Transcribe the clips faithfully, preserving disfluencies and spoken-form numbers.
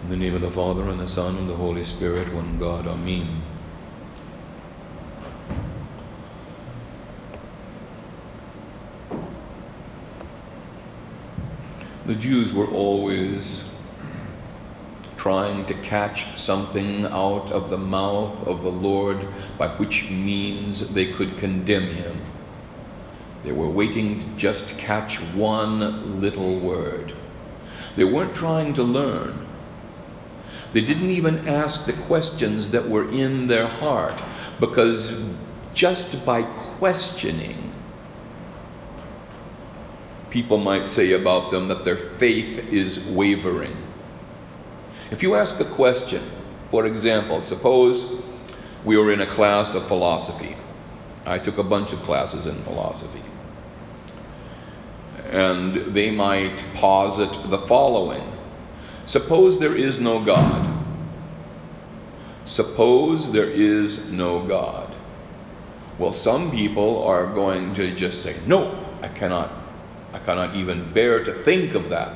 In the name of the Father, and the Son, and the Holy Spirit, one God. Amen. The Jews were always trying to catch something out of the mouth of the Lord by which means they could condemn him. They were waiting to just catch one little word. They weren't trying to learn. They didn't even ask the questions that were in their heart, because just by questioning, people might say about them that their faith is wavering. If you ask a question, for example, suppose we were in a class of philosophy. I took a bunch of classes in philosophy. And they might posit the following. Suppose there is no God. Suppose there is no God. Well, some people are going to just say, no, I cannot, I cannot even bear to think of that.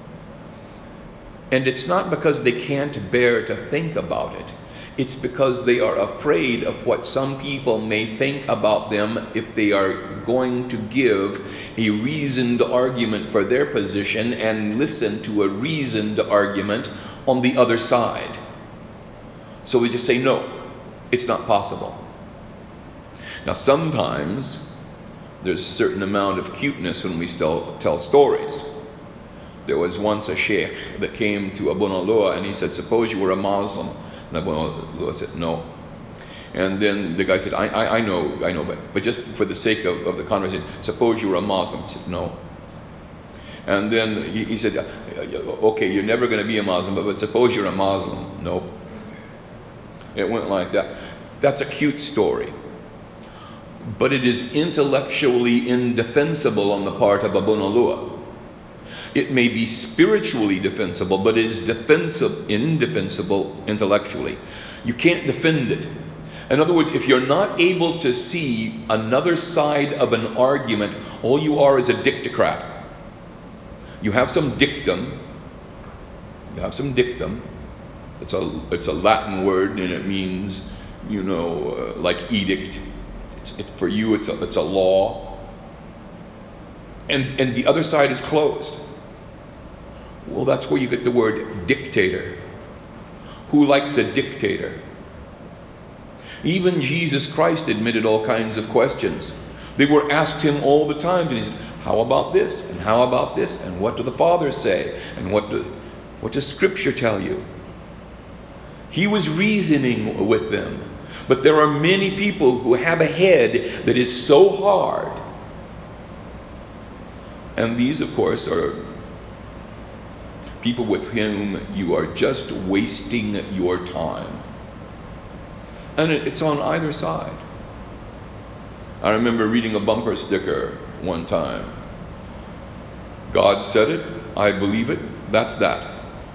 And it's not because they can't bear to think about it. It's because they are afraid of what some people may think about them if they are going to give a reasoned argument for their position and listen to a reasoned argument on the other side. So we just say, no, it's not possible. Now, sometimes there's a certain amount of cuteness when we still tell stories. There was once a sheikh that came to Abu Nalua and he said, suppose you were a Muslim. And Abu Nalua said, no. And then the guy said, I, I, I know, I know, but, but just for the sake of, of the conversation, suppose you were a Muslim. He said, no. And then he, he said, okay, you're never going to be a Muslim, but, but suppose you're a Muslim. No. It went like that. That's a cute story. But it is intellectually indefensible on the part of Abu Nalua. It may be spiritually defensible, but it is defensive, indefensible intellectually. You can't defend it. In other words, if you're not able to see another side of an argument, all you are is a dictocrat. You have some dictum. You have some dictum. It's a it's a Latin word, and it means, you know, uh, like edict. It's, it, for you, it's a it's a law. And and the other side is closed. Well, that's where you get the word dictator. Who likes a dictator? Even Jesus Christ admitted all kinds of questions. They were asked him all the time, and he said, how about this? And how about this? And what do the Father say? And what do, what does Scripture tell you? He was reasoning with them. But there are many people who have a head that is so hard. And these, of course, are people with whom you are just wasting your time. And it's on either side. I remember reading a bumper sticker one time. God said it, I believe it, that's that.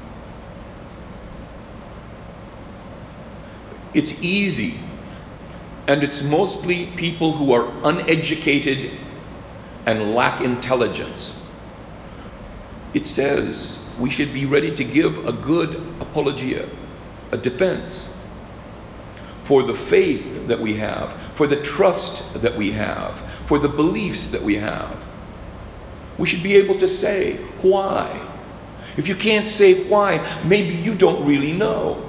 It's easy. And it's mostly people who are uneducated and lack intelligence. It says we should be ready to give a good apologia, a defense, for the faith that we have, for the trust that we have, for the beliefs that we have. We should be able to say why. If you can't say why, maybe you don't really know.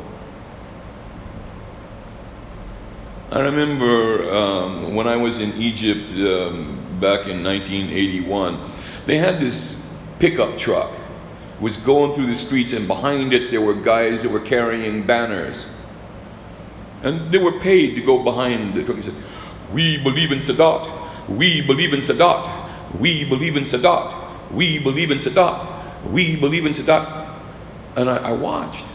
I remember um, when I was in Egypt um, back in nineteen eighty-one, they had this pickup truck. It was going through the streets, and behind it there were guys that were carrying banners. And they were paid to go behind the truck and said, we believe in Sadat, we believe in Sadat, we believe in Sadat, we believe in Sadat, we believe in Sadat. And I, I watched.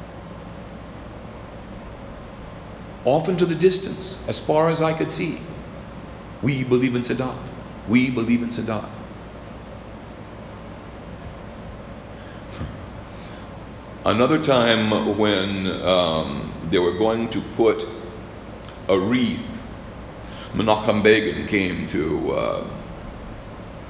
Off into the distance, as far as I could see. We believe in Sadat. We believe in Sadat. Another time when um, they were going to put a wreath, Menachem Begin came to uh,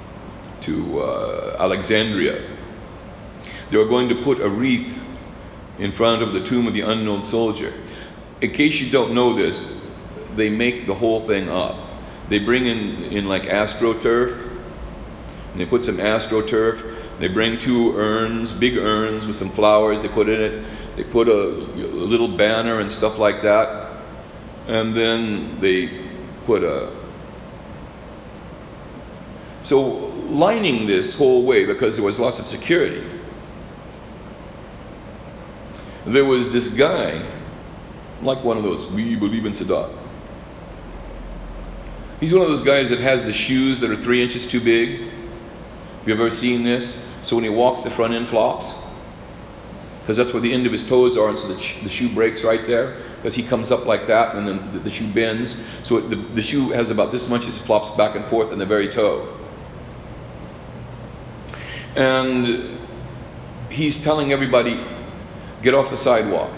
to uh, Alexandria. They were going to put a wreath in front of the tomb of the unknown soldier. In case you don't know this, they make the whole thing up. They bring in, in like AstroTurf, and they put some AstroTurf. They bring two urns, big urns with some flowers they put in it. They put a, a little banner and stuff like that. And then they put a... So lining this whole way, because there was lots of security, there was this guy, like one of those, we believe in Sadat. He's one of those guys that has the shoes that are three inches too big. Have you ever seen this? So when he walks, the front end flops, because that's where the end of his toes are, and so the, sh- the shoe breaks right there, because he comes up like that, and then the, the shoe bends. So it, the, the shoe has about this much as it flops back and forth in the very toe. And he's telling everybody, get off the sidewalk.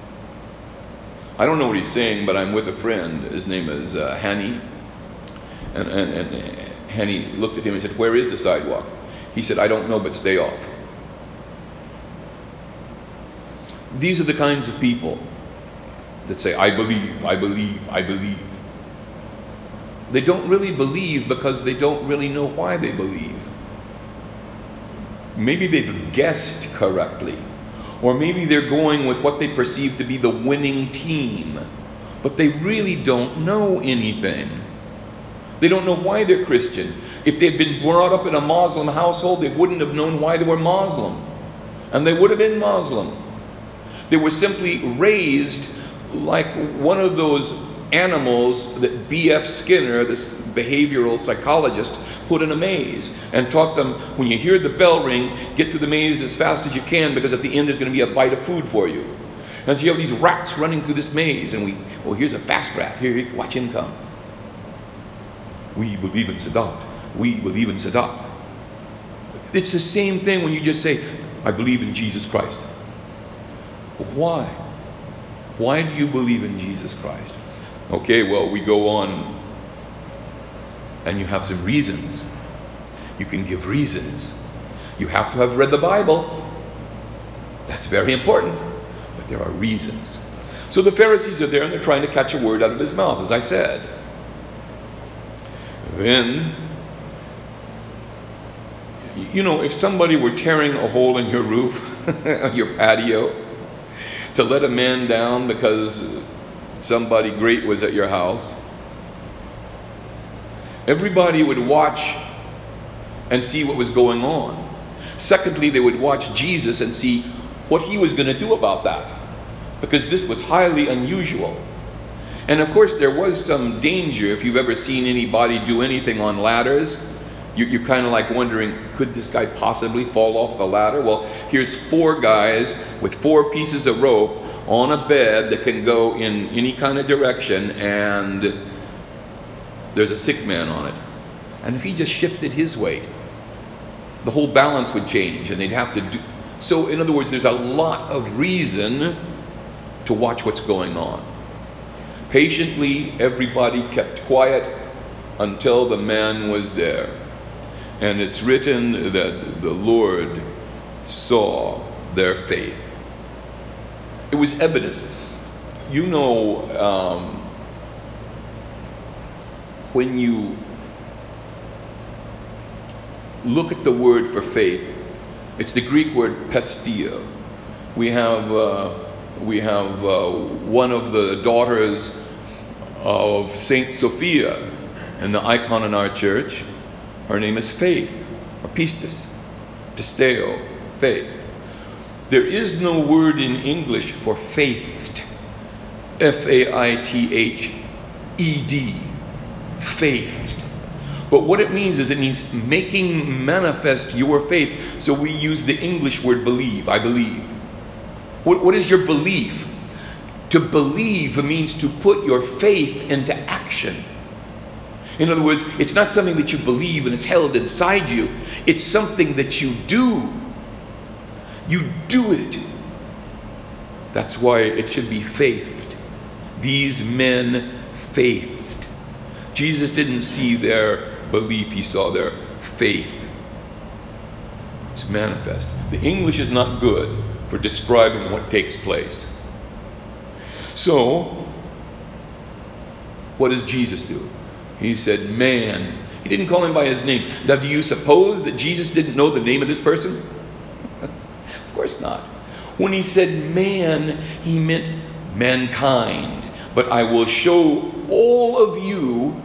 I don't know what he's saying, but I'm with a friend. His name is uh, Hani. And, and, and Hani looked at him and said, where is the sidewalk? He said, I don't know, but stay off. These are the kinds of people that say, I believe, I believe, I believe. They don't really believe because they don't really know why they believe. Maybe they've guessed correctly. Or maybe they're going with what they perceive to be the winning team. But they really don't know anything. They don't know why they're Christian. If they'd been brought up in a Muslim household, they wouldn't have known why they were Muslim. And they would have been Muslim. They were simply raised like one of those animals that B F Skinner, this behavioral psychologist, put in a maze and taught them, when you hear the bell ring, get through the maze as fast as you can, because at the end there's going to be a bite of food for you. And so you have these rats running through this maze, and we, well, here's a fast rat. Here, watch him come. We believe in Sadat. We believe in Sadat. It's the same thing when you just say, I believe in Jesus Christ. Why? Why do you believe in Jesus Christ? Okay, well, we go on, and you have some reasons. You can give reasons. You have to have read the Bible. That's very important. But there are reasons. So the Pharisees are there, and they're trying to catch a word out of his mouth, as I said. Then, you know, if somebody were tearing a hole in your roof, on your patio, to let a man down because somebody great was at your house, everybody would watch and see what was going on. Secondly, they would watch Jesus and see what he was going to do about that, because this was highly unusual. And of course, there was some danger. If you've ever seen anybody do anything on ladders, you, you're kind of like wondering, could this guy possibly fall off the ladder? Well, here's four guys with four pieces of rope on a bed that can go in any kind of direction, and there's a sick man on it. And if he just shifted his weight, the whole balance would change, and they'd have to do... So, in other words, there's a lot of reason to watch what's going on. Patiently, everybody kept quiet until the man was there. And it's written that the Lord saw their faith. It was evidence. You know, um, when you look at the word for faith, it's the Greek word pistia. We have uh, we have uh, one of the daughters of Saint Sophia, and the icon in our church. Her name is Faith, or pistis, pisteo, faith. There is no word in English for faithed, F A I T H E D, faithed. But what it means is it means making manifest your faith. So we use the English word believe. I believe. What, what is your belief? To believe means to put your faith into action. In other words, it's not something that you believe and it's held inside you. It's something that you do. You do it. That's why it should be faithed. These men faithed. Jesus didn't see their belief, he saw their faith. It's manifest. The English is not good, for describing what takes place. So, what does Jesus do? He said, man. He didn't call him by his name. Now, do you suppose that Jesus didn't know the name of this person? Of course not. When he said man, he meant mankind. But I will show all of you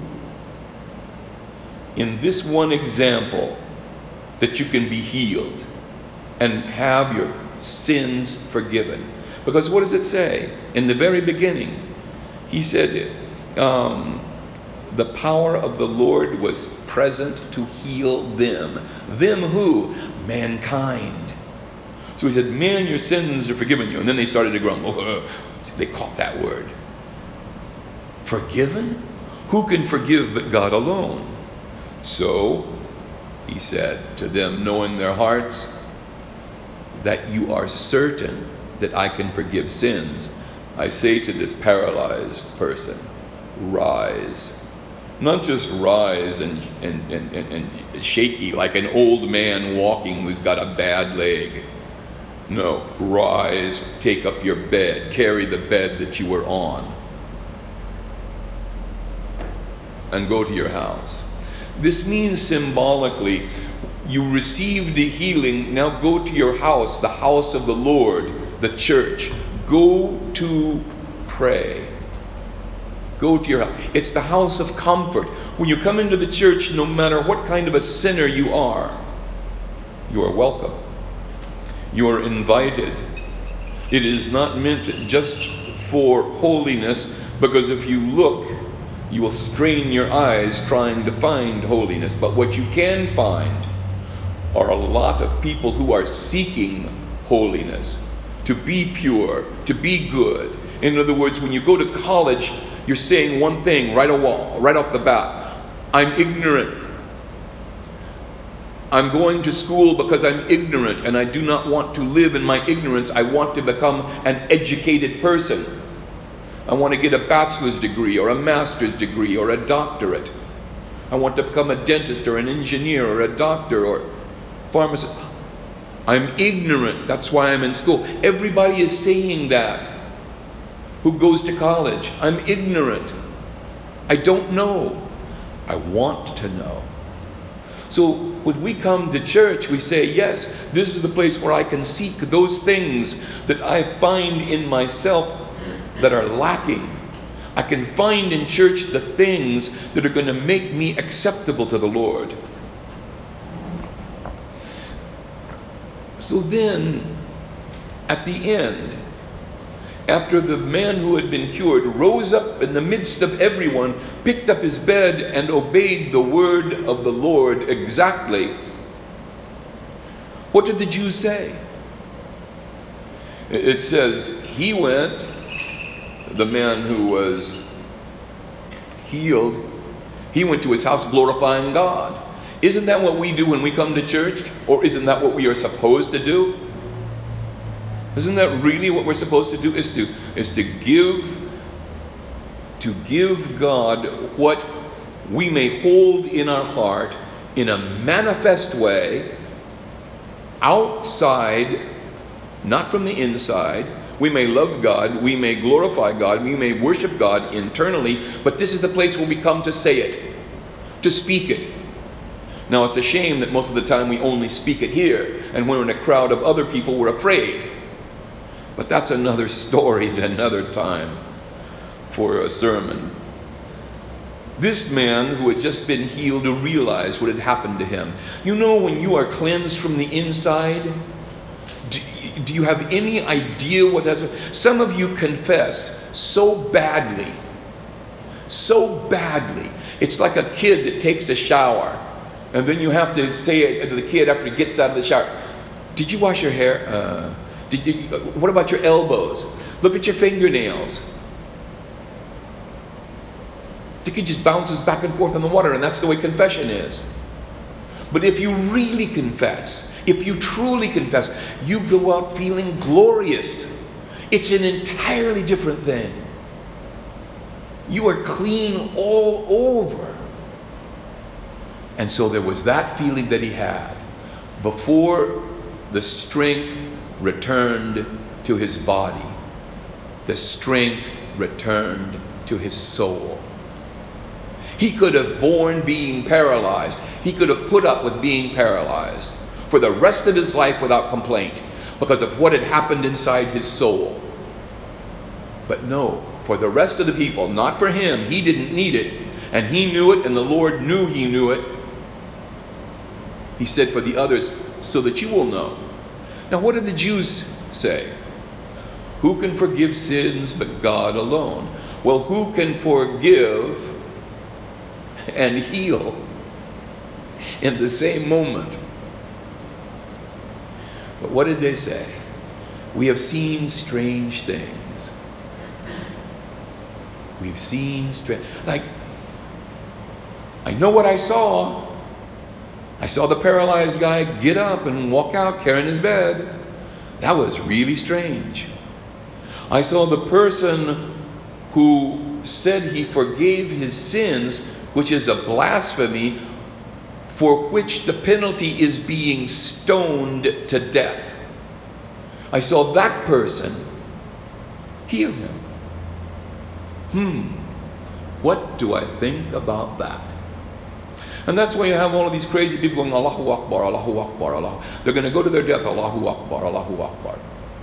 in this one example that you can be healed and have your sins forgiven. Because what does it say? In the very beginning, he said, um, the power of the Lord was present to heal them. Them who? Mankind. So he said, man, your sins are forgiven you. And then they started to grumble. They caught that word. Forgiven? Who can forgive but God alone? So he said to them, knowing their hearts, that you are certain that I can forgive sins, I say to this paralyzed person, rise. Not just rise and, and, and, and, and shaky like an old man walking who's got a bad leg. No, rise, take up your bed, carry the bed that you were on, and go to your house. This means symbolically, you received the healing, now go to your house, the house of the Lord, the church. Go to pray. Go to your house. It's the house of comfort. When you come into the church, no matter what kind of a sinner you are, you are welcome. You are invited. It is not meant just for holiness, because if you look, you will strain your eyes trying to find holiness. But what you can find are a lot of people who are seeking holiness, to be pure, to be good. In other words, when you go to college, you're saying one thing right, a wall, right off the bat. I'm ignorant. I'm going to school because I'm ignorant, and I do not want to live in my ignorance. I want to become an educated person. I want to get a bachelor's degree or a master's degree or a doctorate. I want to become a dentist or an engineer or a doctor or pharmacist. I'm ignorant. That's why I'm in school. Everybody is saying that who goes to college. I'm ignorant. I don't know. I want to know. So when we come to church, we say, yes, this is the place where I can seek those things that I find in myself that are lacking. I can find in church the things that are going to make me acceptable to the Lord. So then, at the end, after the man who had been cured rose up in the midst of everyone, picked up his bed, and obeyed the word of the Lord exactly, what did the Jews say? It says, he went, the man who was healed, he went to his house glorifying God. Isn't that what we do when we come to church? Or isn't that what we are supposed to do? Isn't that really what we're supposed to do? Is to is to give to give God what we may hold in our heart in a manifest way, outside, not from the inside. We may love God, we may glorify God, we may worship God internally, but this is the place where we come to say it, to speak it. Now, it's a shame that most of the time we only speak it here, and when we're in a crowd of other people, we're afraid. But that's another story at another time for a sermon. This man who had just been healed realized what had happened to him. You know, when you are cleansed from the inside, do, do you have any idea what that's? Some of you confess so badly, so badly. It's like a kid that takes a shower, and then you have to say to the kid after he gets out of the shower, "Did you wash your hair? Uh, Did you, what about your elbows? Look at your fingernails." The kid just bounces back and forth in the water, and that's the way confession is. But if you really confess, if you truly confess, you go out feeling glorious. It's an entirely different thing. You are clean all over. And so there was that feeling that he had before the strength returned to his body. The strength returned to his soul. He could have borne being paralyzed. He could have put up with being paralyzed for the rest of his life without complaint because of what had happened inside his soul. But no, for the rest of the people, not for him. He didn't need it, and he knew it, and the Lord knew he knew it. He said for the others, so that you will know. Now, what did the Jews say? Who can forgive sins but God alone? Well, who can forgive and heal in the same moment? But what did they say? We have seen strange things. We've seen strange... Like, I know what I saw. I saw the paralyzed guy get up and walk out carrying his bed. That was really strange. I saw the person who said he forgave his sins, which is a blasphemy, for which the penalty is being stoned to death. I saw that person heal him. Hmm, what do I think about that? And that's why you have all of these crazy people going, Allahu Akbar, Allahu Akbar, Allah. They're going to go to their death, Allahu Akbar, Allahu Akbar.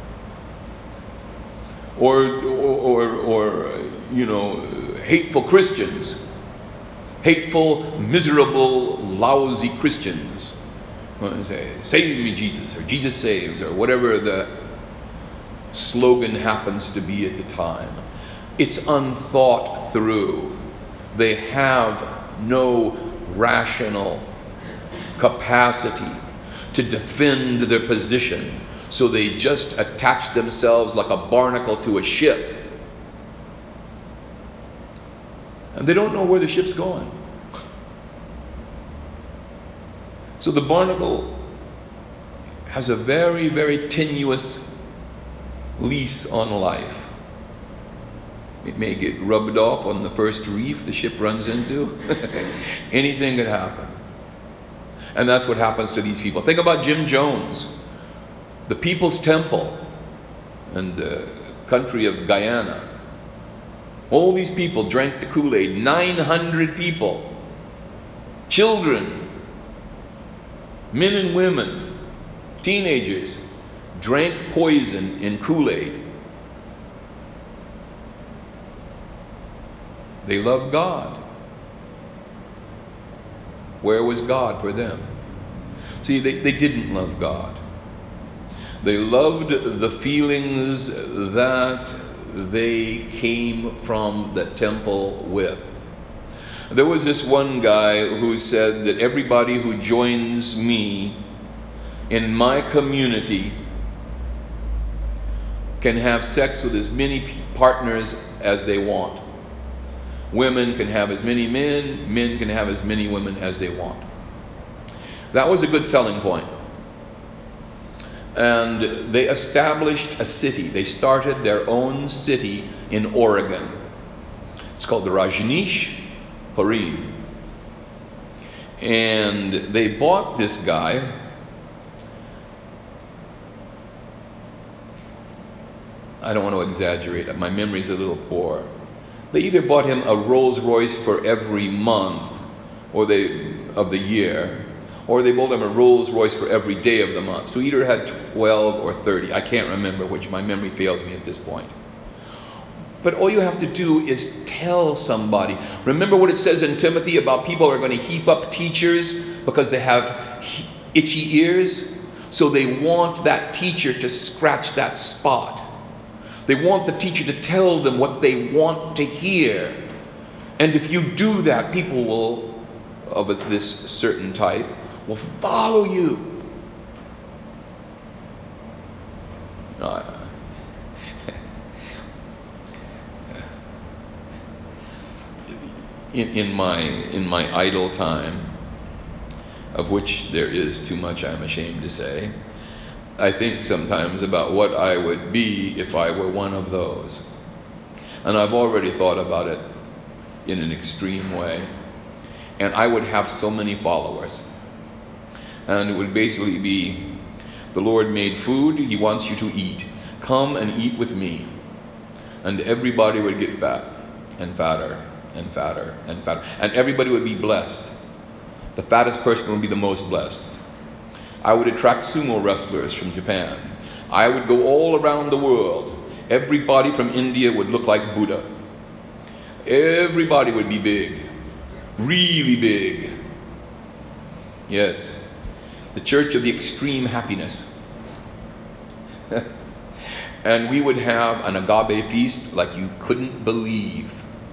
Or, or, or, or, you know, hateful Christians. Hateful, miserable, lousy Christians. Say, save me, Jesus, or Jesus saves, or whatever the slogan happens to be at the time. It's unthought through. They have no rational capacity to defend their position, so they just attach themselves like a barnacle to a ship, and they don't know where the ship's going. So the barnacle has a very, very tenuous lease on life. It may get rubbed off on the first reef the ship runs into. Anything could happen. And that's what happens to these people. Think about Jim Jones, the People's Temple, and the country of Guyana. All these people drank the Kool-Aid. nine hundred people. Children, men and women, teenagers, drank poison in Kool-Aid. They loved God. Where was God for them? See, they, they didn't love God. They loved the feelings that they came from the temple with. There was this one guy who said that everybody who joins me in my community can have sex with as many partners as they want. Women can have as many men, men can have as many women as they want. That was a good selling point. And they established a city. They started their own city in Oregon. It's called the Rajneesh Purim. And they bought this guy I don't want to exaggerate. My memory's a little poor. They either bought him a Rolls Royce for every month or they of the year, or they bought him a Rolls Royce for every day of the month. So he either had twelve or thirty. I can't remember which. My memory fails me at this point. But all you have to do is tell somebody. Remember what it says in Timothy about people who are going to heap up teachers because they have itchy ears? So they want that teacher to scratch that spot. They want the teacher to tell them what they want to hear. And if you do that, people will, of this certain type, will follow you. Uh, in, in my in my idle time, of which there is too much I'm ashamed to say, I think sometimes about what I would be if I were one of those. And I've already thought about it in an extreme way. And I would have so many followers. And it would basically be The Lord made food. He wants you to eat. Come and eat with me. And everybody would get fat and fatter and fatter and fatter. And everybody would be blessed. The fattest person would be the most blessed. I would attract sumo wrestlers from Japan. I would go all around the world. Everybody from India would look like Buddha. Everybody would be big. Really big. Yes. The church of the extreme happiness. And we would have an agape feast like you couldn't believe.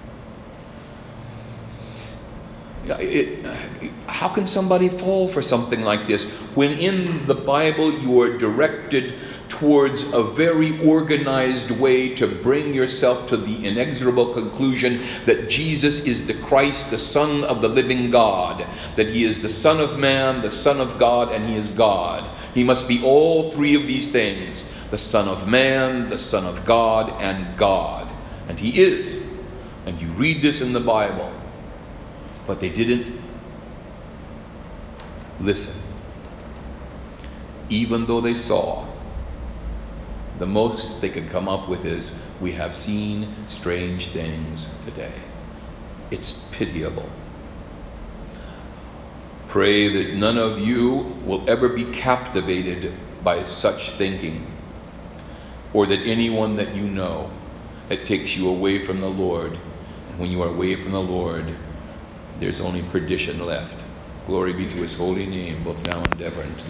It, it, how can somebody fall for something like this when in the Bible you are directed towards a very organized way to bring yourself to the inexorable conclusion that Jesus is the Christ, the Son of the living God, that he is the Son of Man, the Son of God, and he is God. He must be all three of these things, the Son of Man, the Son of God, and God. And he is. And you read this in the Bible. But they didn't listen. Even though they saw, the most they could come up with is, we have seen strange things today. It's pitiable. Pray that none of you will ever be captivated by such thinking, or that anyone that you know, it takes you away from the Lord. And when you are away from the Lord, there's only perdition left. Glory be to his holy name, both now and ever. And